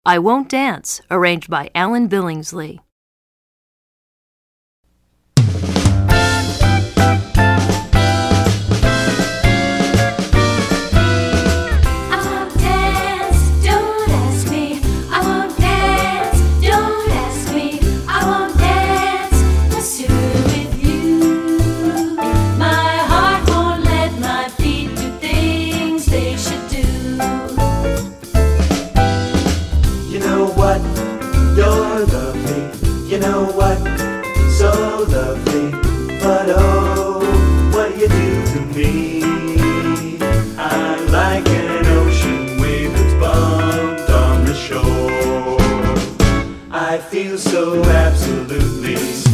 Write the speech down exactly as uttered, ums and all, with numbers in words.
I Won't Dance, arranged by Alan Billingsley. You're lovely, you know what, so lovely, but oh, what you do to me. I'm like an ocean wave that's bumped on the shore. I feel so absolutely